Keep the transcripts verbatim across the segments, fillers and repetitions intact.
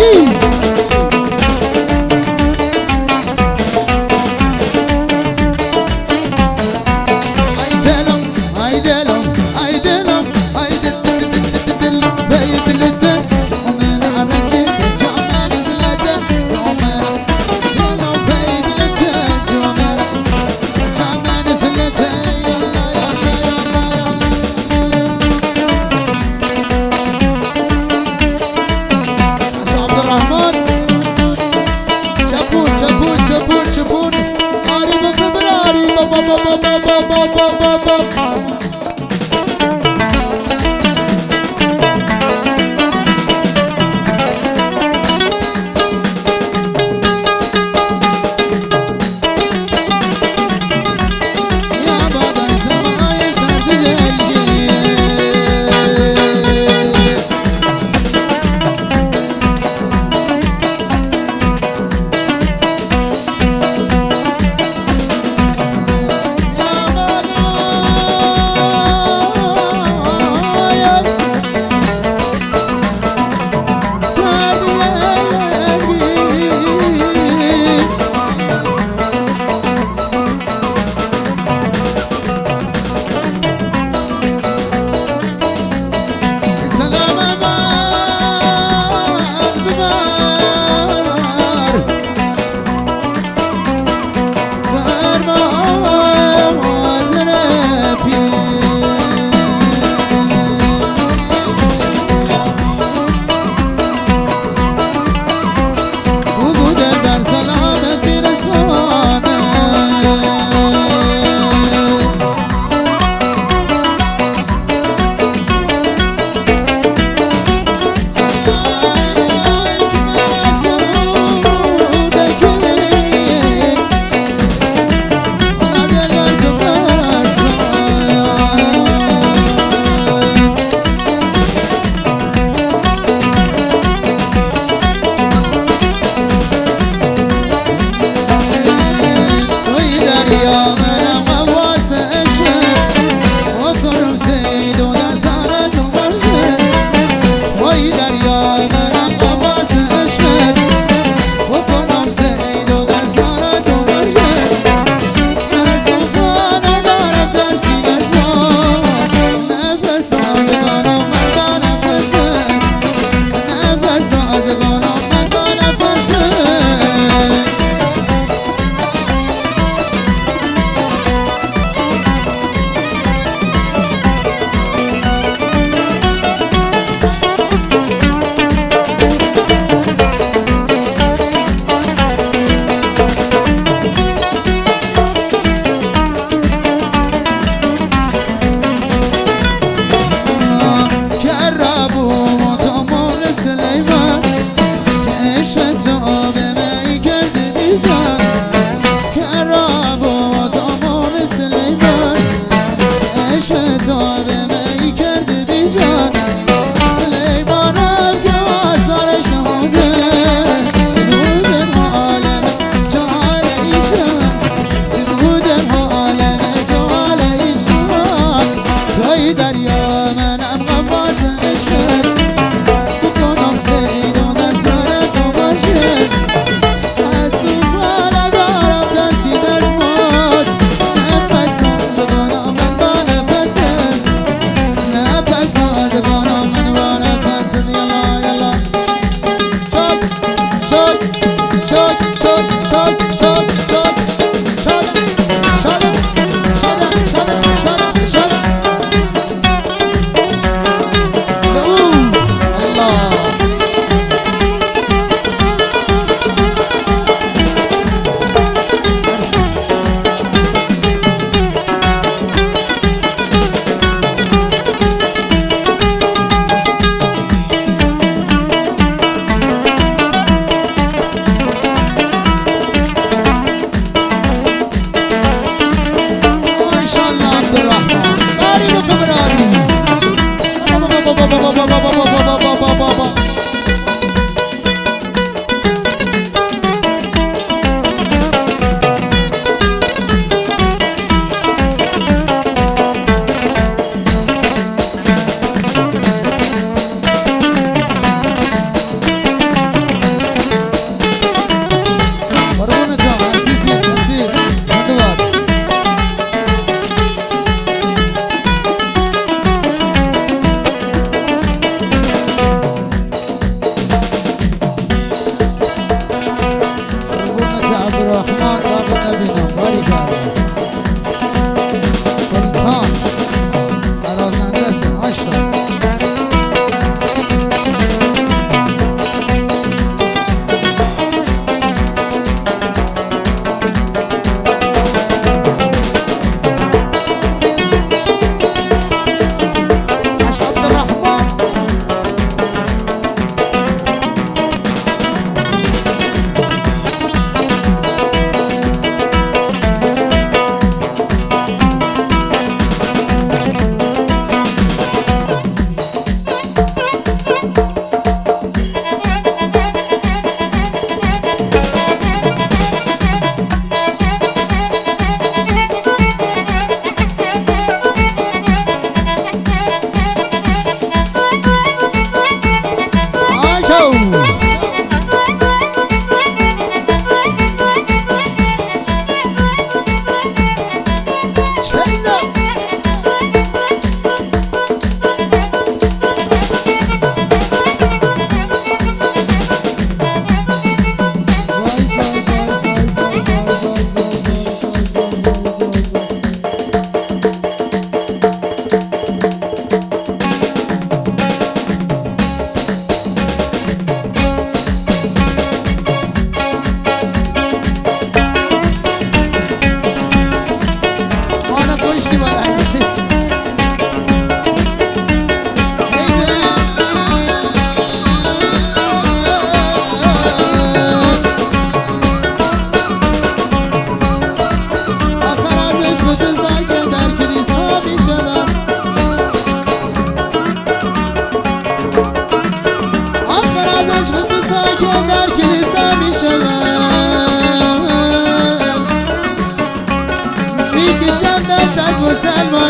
الرحمن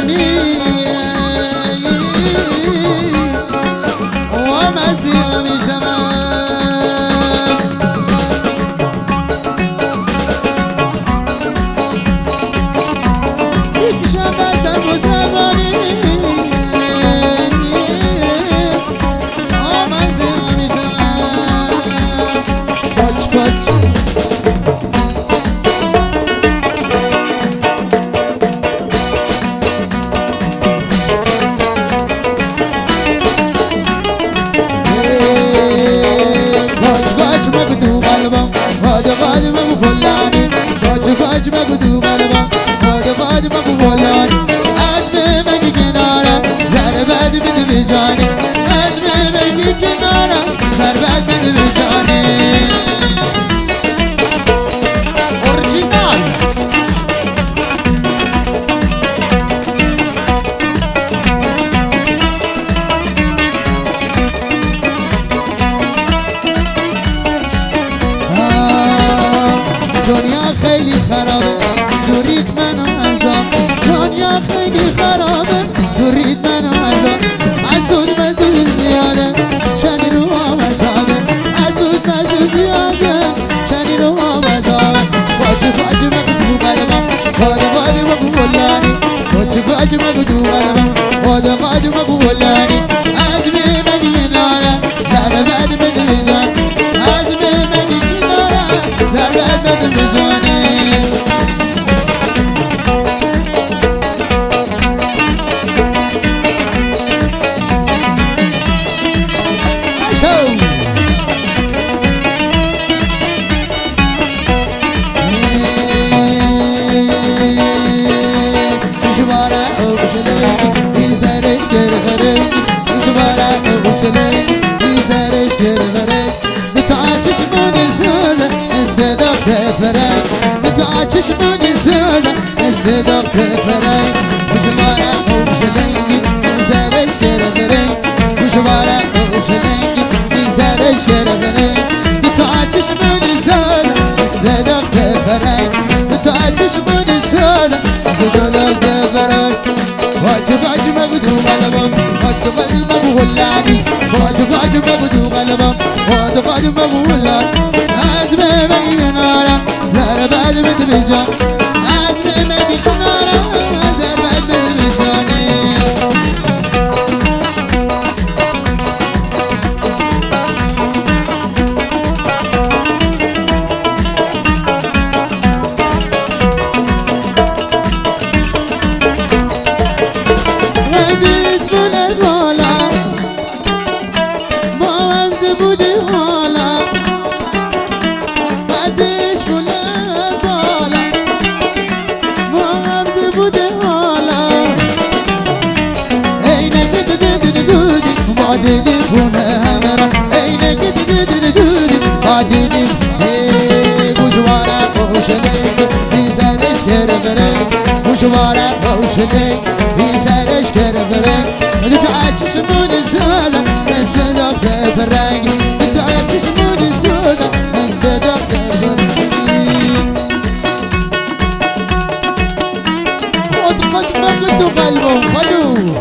زمانی و مسیح میشم یکیشم بسم و زمانی و مسیح میشم پاچ پاچ مگو قلبم باد باد مگو بلانی عزم مگی کنارم زر بد بده به جانی عزم مگی کنارم زر بد بده به جانی اورجینال دنیا خیلی خرابه دورید منو ازم دنیا خیلی خرابه دورید منو ازم ازود مزود زیاده چنی رو آمزابه ازود مزود زیاده چنی رو آمزابه باچه باچه مگو تو قلبم باده باده مگو بلانی باچه باچه مگو تو قلبم باده باده مگو بلانی عزمه مگی کنارم زر بد بده بجان عزمه مگی کنارم زر بد بده بجانه چشمونی زده صدا بفرای خوشواره خوشلنگی زرش گرفته خوشواره خوشلنگی زرش گرفته تو چشمونی زده صدا بفرای تو چشمونی زده صدا بفرای واجب واجب مبدو قلبم واجب واجب مبولانی واجب واجب مبدو قلبم واجب واجب مبولانی عزم مگی کنارم زر بد بده بجان عزم مگی کنارم زر بد بده بجانه ردیت بلد بالا با همزه بودی حالا بعدش بلد بالا با همزه بوده حالا اینه که دیدی دودی ما دیدی خونه همه را اینه که دیدی دودی ما دیدی گوشواره خوشلنگ بیزرش گرفته گوشواره خوشلنگ بیزرش گرفته دو تا چشمونی زده مثل داخت فرنگ دو تا چشمونی زده مثل داخت فرنگ خود خود مبدو قلبم خودو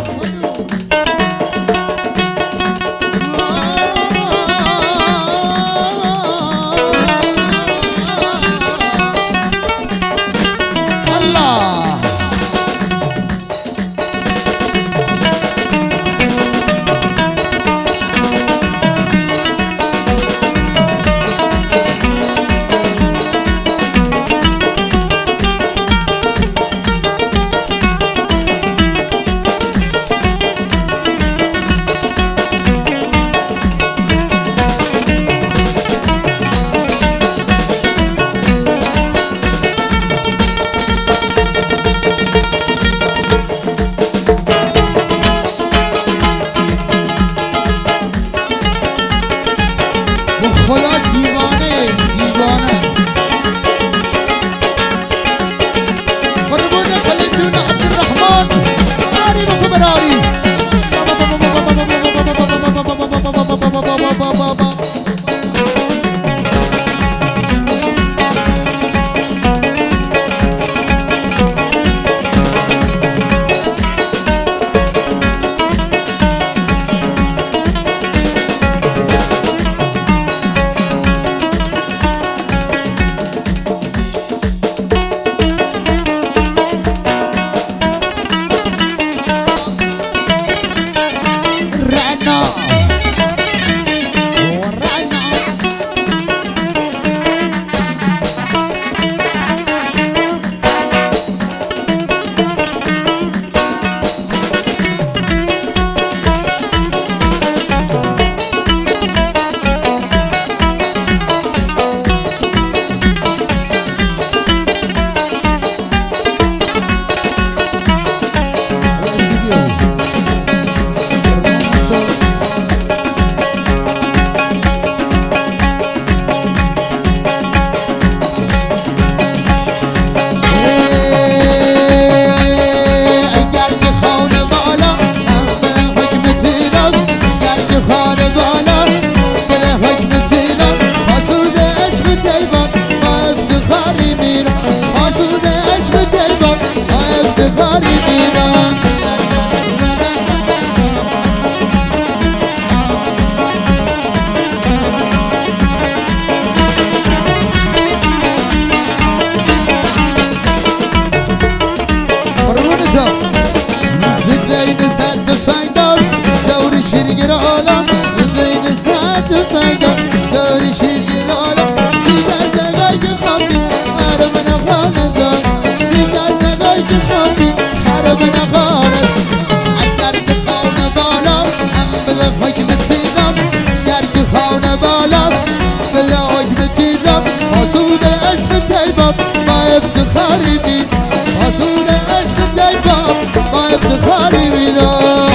زبين سد فايدة دور شرقر عالم زبين سد فايدة دور شرقر عالم زيادة زغايك خمي حرمنا خانزان زيادة زغايك خمي حرمنا خانز عدرك خاون بالا هم بلا حكم تيرم درك خاون بالا بلا حكم تيرم حسود عشق تيبم ما افتخاری بی حسود عشق تیبم ما افتخاری بیرم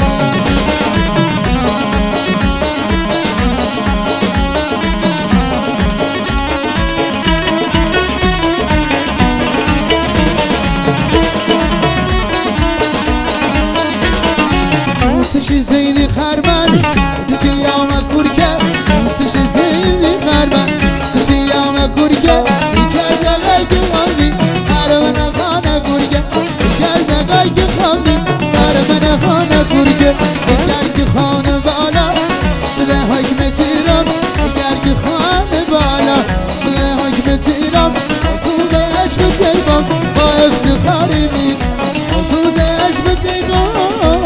تشی زیدی خرمن دیگه یوم کورکه تشی زیدی خرمن دیگه یوم کورکه دیگه زغای خامی حرمنا خانه کورکه دیگه زغای خامی حرمنا خانه کورکه دیگر که خانه بالا بده حکمت ایران دیگر که خانه بالا بده حکمت ایران حسود عشق تیبان با افتخاری می حسود عشق تیبان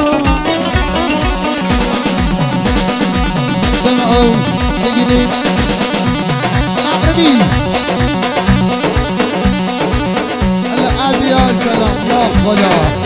سمعوا تجري مغربي هلا ابي يا سلام يا خدا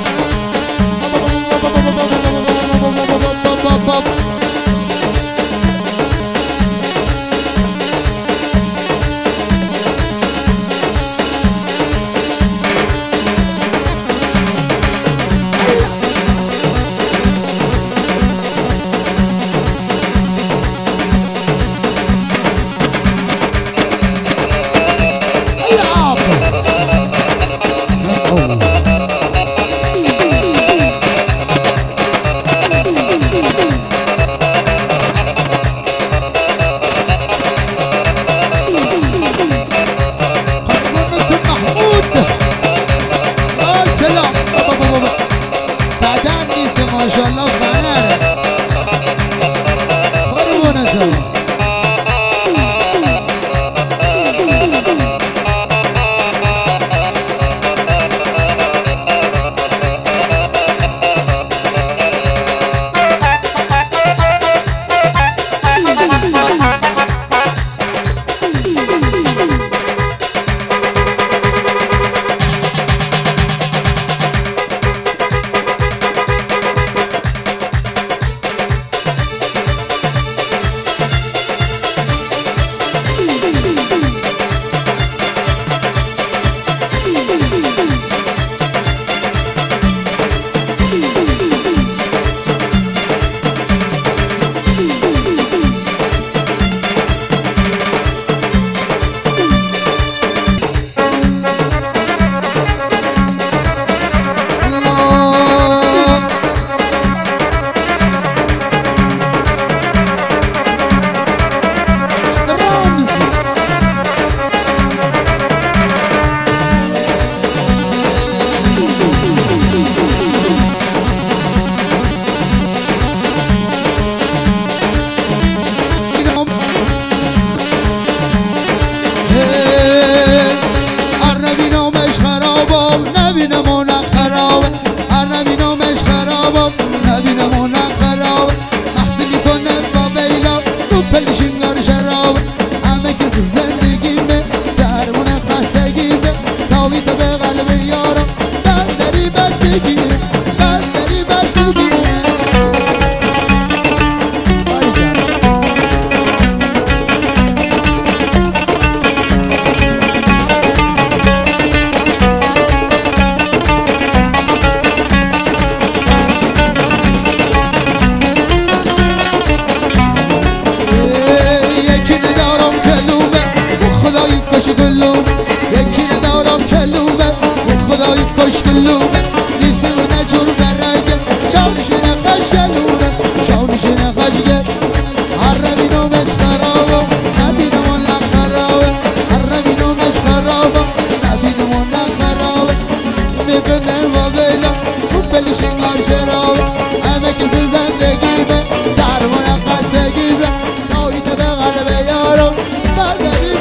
ما شاء الله فنانه خربونته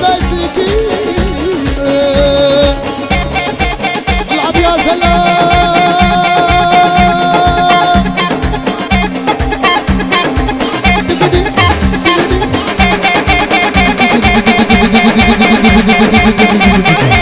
العب يا سلام دو دو دو دو دو دو دو دو.